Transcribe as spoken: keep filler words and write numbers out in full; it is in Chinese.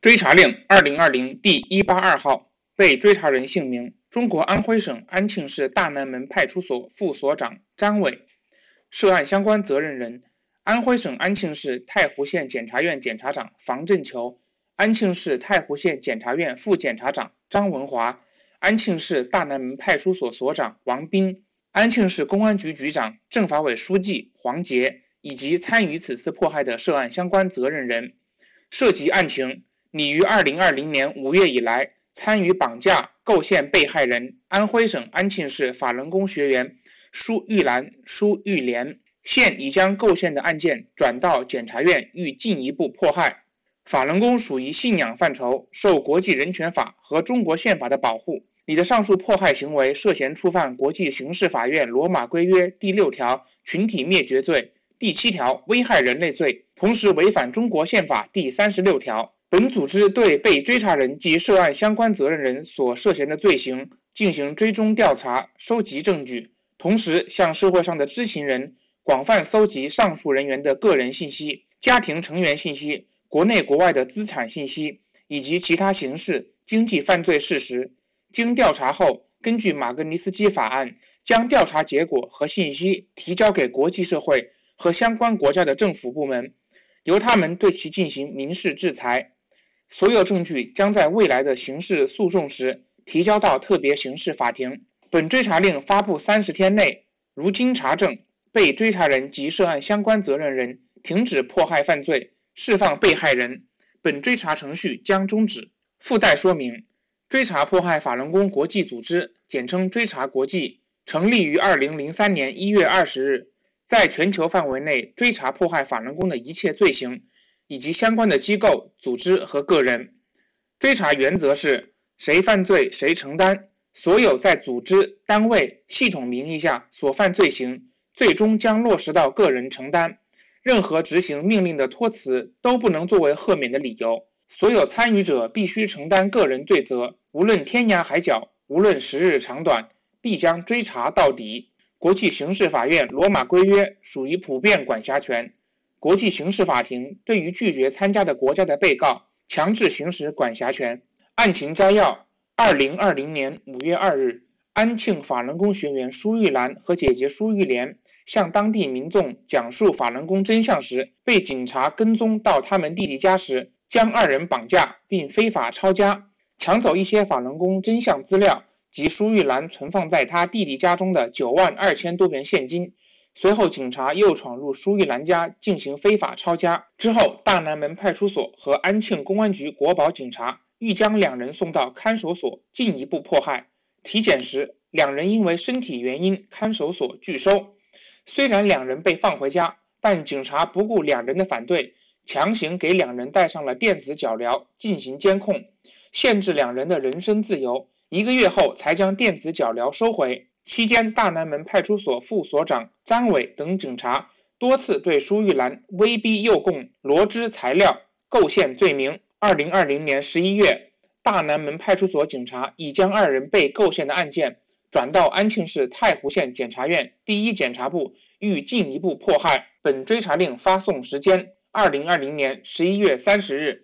追查令二零二零第一八二号，被追查人姓名：中国安徽省安庆市大南门派出所副所长张伟，涉案相关责任人：安徽省安庆市太湖县检察院检察长房振球，安庆市太湖县检察院副检察长张文华，安庆市大南门派出所所长王斌，安庆市公安局局长、政法委书记黄杰，以及参与此次迫害的涉案相关责任人。涉及案情，拟于二零二零年五月以来，参与绑架、构陷被害人安徽省安庆市法轮功学员舒玉兰、舒玉莲，现已将构陷的案件转到检察院予进一步迫害。法轮功属于信仰范畴，受国际人权法和中国宪法的保护。你的上述迫害行为涉嫌触犯国际刑事法院罗马规约第六条群体灭绝罪、第七条危害人类罪，同时违反中国宪法第三十六条。本组织对被追查人及涉案相关责任人所涉嫌的罪行进行追踪调查，收集证据，同时向社会上的知情人广泛搜集上述人员的个人信息、家庭成员信息、国内国外的资产信息以及其他刑事、经济犯罪事实。经调查后，根据马格尼斯基法案，将调查结果和信息提交给国际社会和相关国家的政府部门，由他们对其进行民事制裁。所有证据将在未来的刑事诉讼时提交到特别刑事法庭。本追查令发布三十天内，如经查证，被追查人及涉案相关责任人停止迫害犯罪，释放被害人，本追查程序将终止。附带说明：追查迫害法轮功国际组织，简称追查国际，成立于二零零三年一月二十日，在全球范围内追查迫害法轮功的一切罪行，以及相关的机构、组织和个人。追查原则是谁犯罪谁承担，所有在组织、单位、系统名义下所犯罪行，最终将落实到个人承担。任何执行命令的托辞都不能作为豁免的理由。所有参与者必须承担个人罪责，无论天涯海角，无论时日长短，必将追查到底。国际刑事法院罗马规约属于普遍管辖权。国际刑事法庭对于拒绝参加的国家的被告强制行使管辖权。案情摘要：二零二零年五月二日，安庆法轮功学员舒玉兰和姐姐舒玉莲向当地民众讲述法轮功真相时，被警察跟踪到他们弟弟家时，将二人绑架并非法抄家，抢走一些法轮功真相资料及舒玉兰存放在他弟弟家中的九万二千多元现金。随后警察又闯入舒玉兰家进行非法抄家，之后大南门派出所和安庆公安局国保警察欲将两人送到看守所进一步迫害。体检时，两人因为身体原因看守所拒收。虽然两人被放回家，但警察不顾两人的反对，强行给两人戴上了电子脚镣进行监控，限制两人的人身自由，一个月后才将电子脚镣收回。期间，大南门派出所副所长张伟等警察多次对舒玉兰威逼诱供罗织材料、构陷罪名。二零二零年十一月，大南门派出所警察已将二人被构陷的案件转到安庆市太湖县检察院第一检察部予进一步迫害。本追查令发送时间：二零二零年十一月三十日。